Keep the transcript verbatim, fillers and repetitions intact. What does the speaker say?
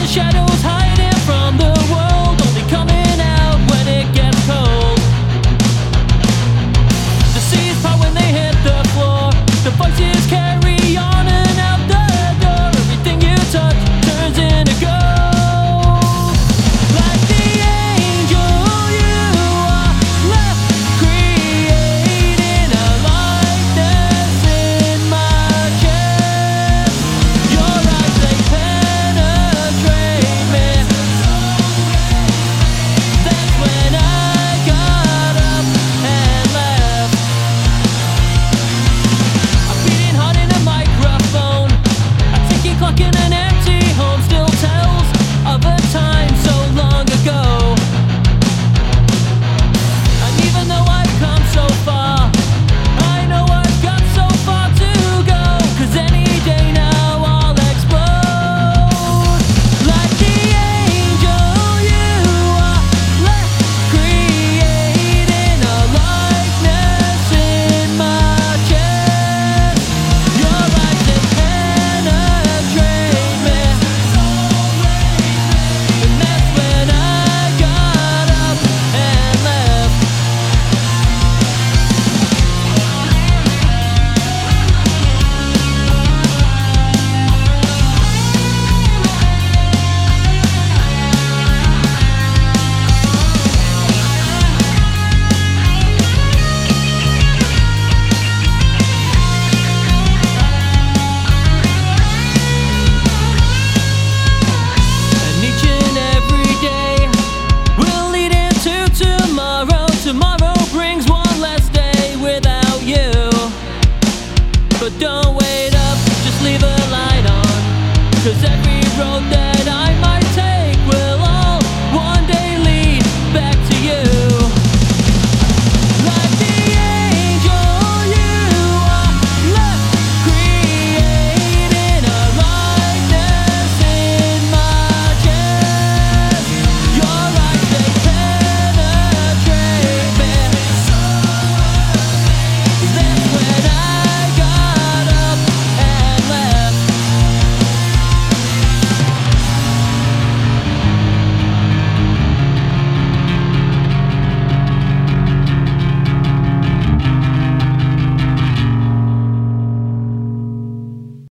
shadows hiding from the world, only coming out when it gets cold. The seas part when they hit the floor, the voices carry on and out the door. Everything you touch turns into gold. Like the angel you are, left creating a likeness in my chest. Your eyes, they penetrate me. That's when I got up and left. I'm beating hard in a microphone. A ticking clock in an empty home still tells of a time so long ago. And even though I've come so far, I know I've got so far to go. 'Cause any day now I'll explode. Like the angel you are, left creating a likeness in my chest. Your eyes, they penetrate me. And that's when I got up and left. And each and every day will lead into tomorrow. Tomorrow brings one less day without you. But don't wait up, just leave a light on. 'Cause every